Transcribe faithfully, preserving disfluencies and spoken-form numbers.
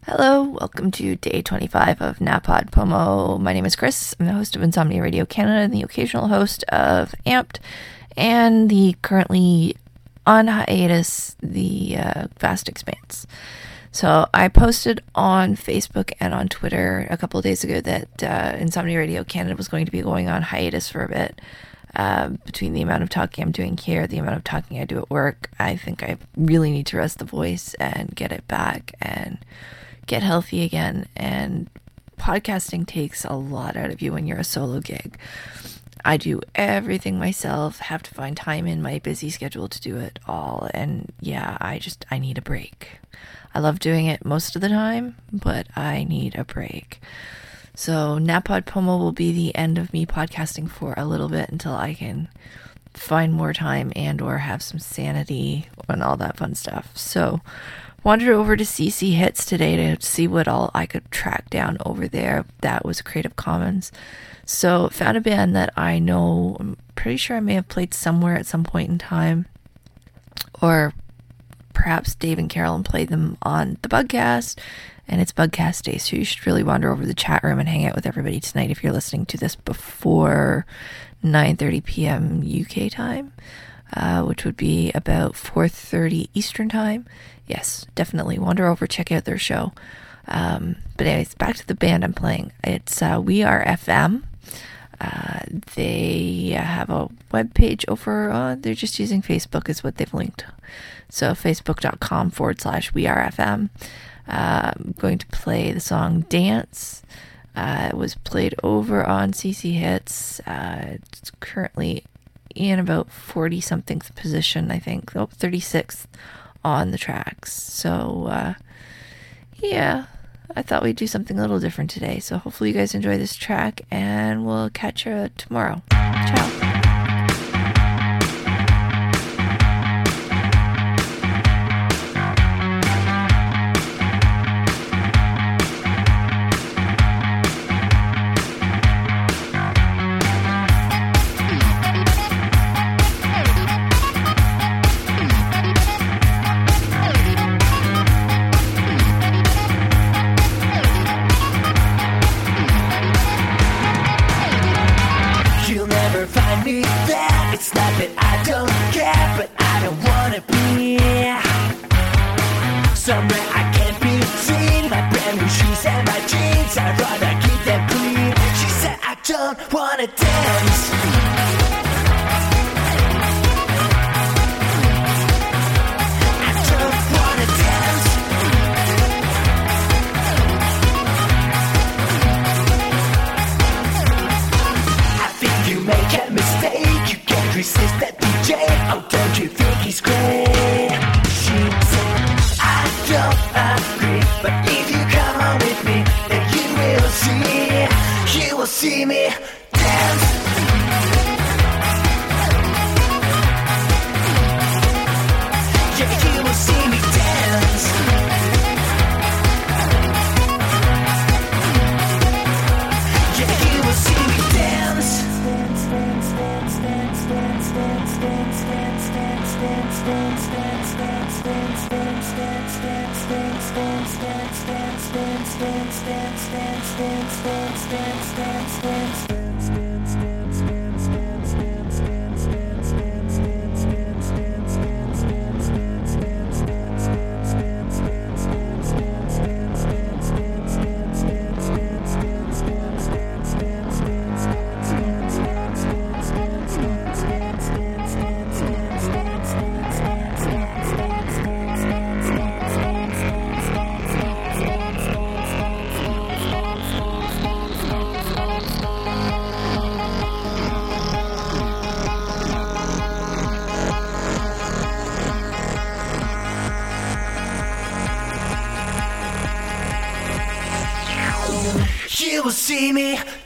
Hello, welcome to day twenty-five of NaPodPoMo. My name is Chris. I'm the host of Insomnia Radio Canada and the occasional host of Amped and the currently on hiatus, the uh, Vast Expanse. So I posted on Facebook and on Twitter a couple of days ago that uh, Insomnia Radio Canada was going to be going on hiatus for a bit. Uh, between the amount of talking I'm doing here, the amount of talking I do at work, I think I really need to rest the voice and get it back and get healthy again. And podcasting takes a lot out of you when you're a solo gig. I do everything myself, have to find time in my busy schedule to do it all. And yeah, I just, I need a break. I love doing it most of the time, but I need a break. So NaPodPoMo will be the end of me podcasting for a little bit until I can find more time and or have some sanity and all that fun stuff. So wandered over to C C Hits today to see what all I could track down over there. That was Creative Commons. So found a band that I know, I'm pretty sure I may have played somewhere at some point in time. Or perhaps Dave and Carolyn played them on the Bugcast. And it's Bugcast Day, so you should really wander over to the chat room and hang out with everybody tonight if you're listening to this before nine thirty p.m. U K time, uh, which would be about four thirty Eastern time. Yes, definitely wander over, check out their show. Um, but anyways, back to the band I'm playing. It's uh, We Are F M. Uh, they have a webpage over, uh, they're just using Facebook is what they've linked. So facebook.com forward slash We Are F M. Uh, I'm going to play the song Dance. Uh, it was played over on C C Hits. Uh, it's currently in about forty-somethingth position, I think. Oh, thirty-sixth on the tracks. So, uh, yeah, I thought we'd do something a little different today. So hopefully you guys enjoy this track, and we'll catch you tomorrow. Ciao. It's not that I don't care, but I don't wanna be somewhere I can't be seen. My brand new shoes and my jeans, I'd rather keep them clean. She said I don't wanna dance. I don't wanna dance. I think you make a mistake. Resist that D J, oh don't you think he's great? She said, I don't agree, but if you come on with me, then you will see, you will see me dance. Yeah, you will see me dance. Yeah, you will see me dance. You will see me